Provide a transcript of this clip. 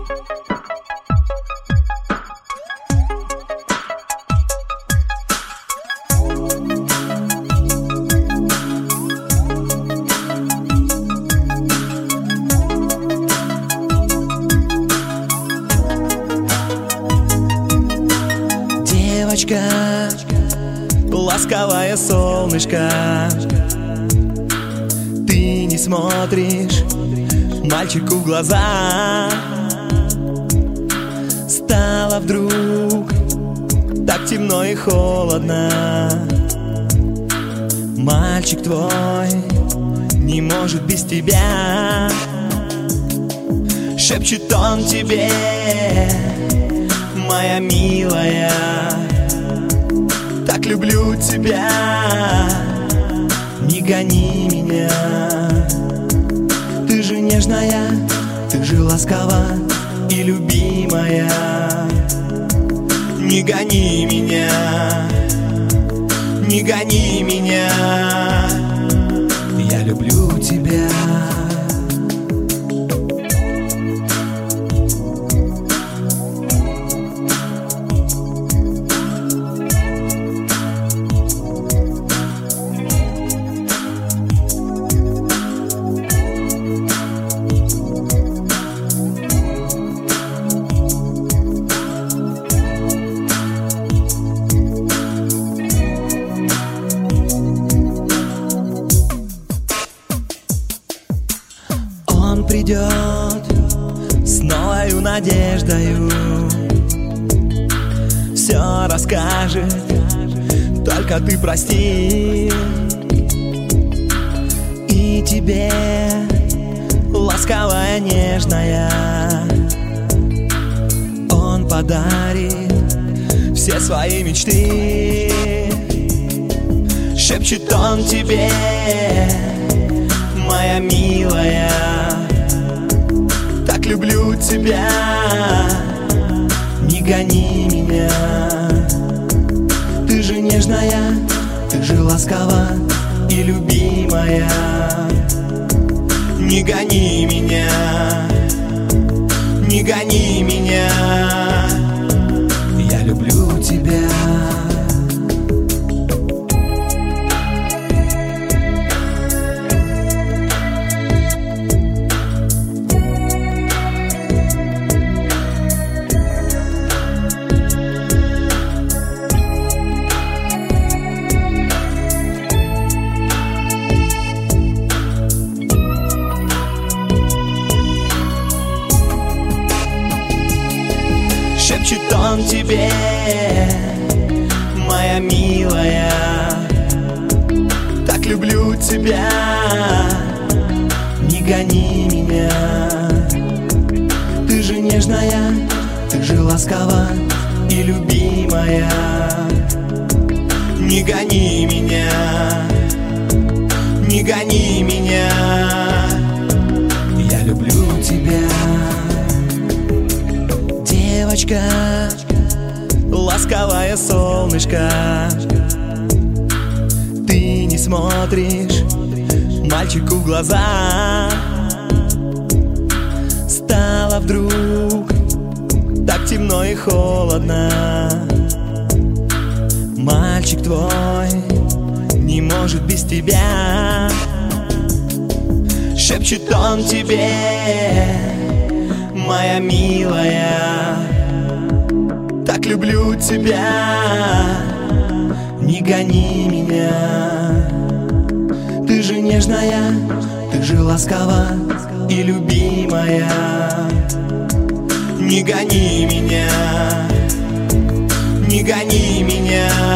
Девочка, ласковое солнышко, ты не смотришь мальчику в глаза. Стало вдруг так темно и холодно. Мальчик твой не может без тебя. Шепчет он тебе: моя милая, так люблю тебя, не гони меня. Ты же нежная, ты же ласкова и любимая. Не гони меня, не гони меня, я люблю тебя. Он придет с новою надеждою, все расскажет, только ты прости. И тебе, ласковая, нежная, он подарит все свои мечты. Шепчет он тебе: моя милая, так люблю тебя, не гони меня. Ты же нежная, ты же ласкова и любимая. Не гони меня, не гони меня, я люблю тебя. Шепчет он тебе: моя милая, так люблю тебя, не гони меня. Ты же нежная, ты же ласкова и любимая. Не гони меня, не гони меня, я люблю тебя. Девочка, ласковое солнышко, ты не смотришь мальчику в глаза. Стало вдруг так темно и холодно. Мальчик твой не может без тебя. Шепчет он тебе: моя милая, так люблю тебя, не гони меня. Ты же нежная, ты же ласкова и любимая. Не гони меня, не гони меня,